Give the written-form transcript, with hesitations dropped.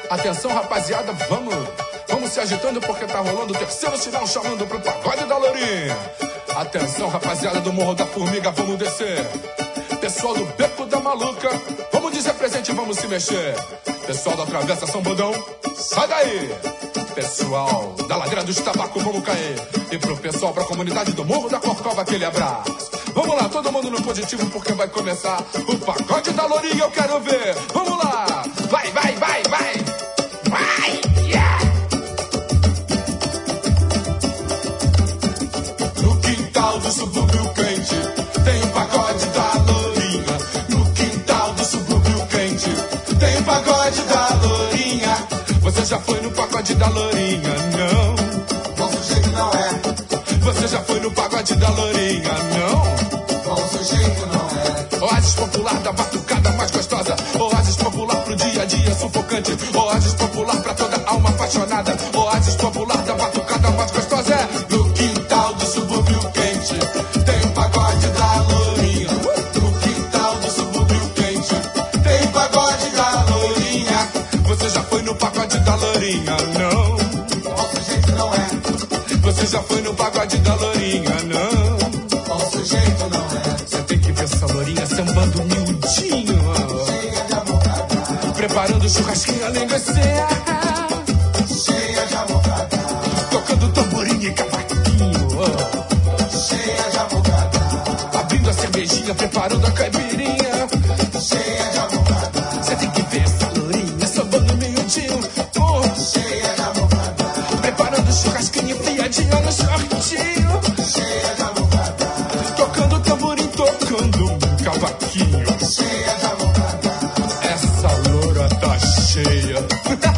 Atenção, rapaziada, vamos se agitando porque tá rolando o terceiro sinal chamando pro pagode da Lourinha. Atenção, rapaziada do Morro da Formiga, vamos descer. Pessoal do Beco da Maluca, vamos dizer presente, vamos se mexer. Pessoal da Travessa São Bodão, sai daí. Pessoal da Ladeira dos Tabacos, vamos cair. E pro pessoal, pra comunidade do Morro da Corcova, aquele abraço. Vamos lá, todo mundo no positivo porque vai começar o pagode da Lourinha, eu quero ver. Vamos lá, vai, vai, vai, vai. Vai, yeah! No quintal do subúrbio quente tem o pagode da Lourinha. No quintal do subúrbio quente tem o pagode da Lourinha. Você já foi no pagode da Lourinha? Não. Bom sujeito não é. Você já foi no pagode da Lourinha? Não. Bom sujeito não é. Oásis popular da batucada mais gostosa. Oásis popular pro dia a dia sufocante. Oásis popular pra toda alma apaixonada. Oásis popular da batucada mais gostosa. É no quintal do subúrbio quente tem o pagode da Lourinha. No quintal do subúrbio quente tem o pagode da Lourinha. Você já foi no pagode da Lourinha? Não. Bom sujeito não é. Você já foi no pagode da Lourinha? Não. Bom sujeito não é. Você tem que ver essa Lourinha sambando miudinho. Cheia de amocada. Preparando churrasquinho a linguiça. Cheia de amocada. Tocando tamborim e cavaquinho. Cheia de amocada. Abrindo a cervejinha, preparando a caipirinha. Cheia de amocada. Você tem que ver essa Lourinha sambando miudinho. Cheia de amocada. Preparando churrasquinho enfiadinha no shortinho. Cheia de amocada. Tocando tamborim, tocando cavaquinho. Cheia de amocada. Essa loura tá cheia.